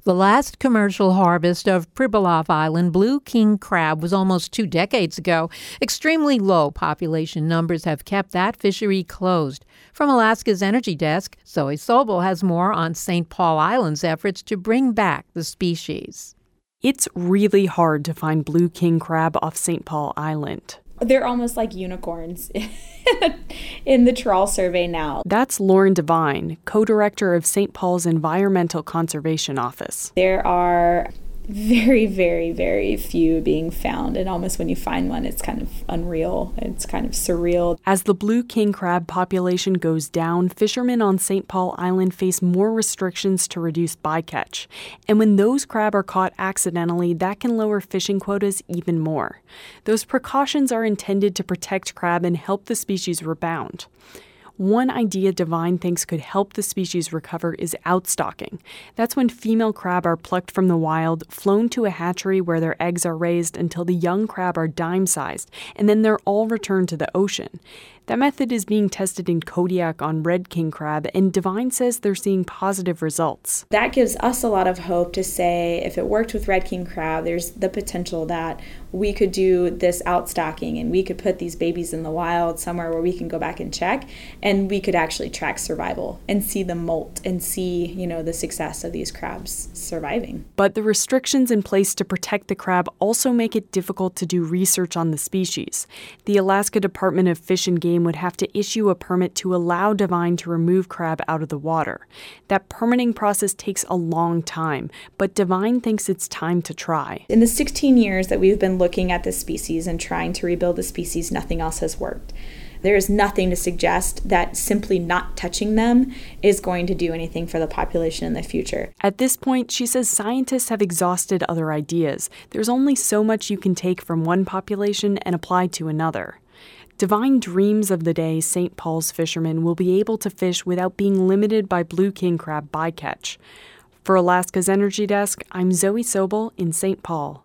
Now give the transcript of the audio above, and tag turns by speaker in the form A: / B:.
A: The last commercial harvest of Pribilof Island blue king crab was almost 2 decades ago. Extremely low population numbers have kept that fishery closed. From Alaska's Energy Desk, Zoe Sobel has more on St. Paul Island's efforts to bring back the species.
B: It's really hard to find blue king crab off St. Paul Island.
C: They're almost like unicorns in the trawl survey now.
B: That's Lauren Devine, co-director of St. Paul's Environmental Conservation Office.
C: There are very, very, very few being found, and almost when you find one, it's kind of unreal. It's kind of surreal.
B: As the blue king crab population goes down, fishermen on St. Paul Island face more restrictions to reduce bycatch. And when those crab are caught accidentally, that can lower fishing quotas even more. Those precautions are intended to protect crab and help the species rebound. One idea Devine thinks could help the species recover is outstocking. That's when female crab are plucked from the wild, flown to a hatchery where their eggs are raised until the young crab are dime-sized, and then they're all returned to the ocean. That method is being tested in Kodiak on red king crab, and Devine says they're seeing positive results.
C: That gives us a lot of hope to say if it worked with red king crab, there's the potential that we could do this outstocking and we could put these babies in the wild somewhere where we can go back and check, and we could actually track survival and see them molt and see, the success of these crabs surviving.
B: But the restrictions in place to protect the crab also make it difficult to do research on the species. The Alaska Department of Fish and Game would have to issue a permit to allow Devine to remove crab out of the water. That permitting process takes a long time, but Devine thinks it's time to try.
C: In the 16 years that we've been looking at this species and trying to rebuild the species, nothing else has worked. There is nothing to suggest that simply not touching them is going to do anything for the population in the future.
B: At this point, she says scientists have exhausted other ideas. There's only so much you can take from one population and apply to another. Devine dreams of the day St. Paul's fishermen will be able to fish without being limited by blue king crab bycatch. For Alaska's Energy Desk, I'm Zoe Sobel in St. Paul.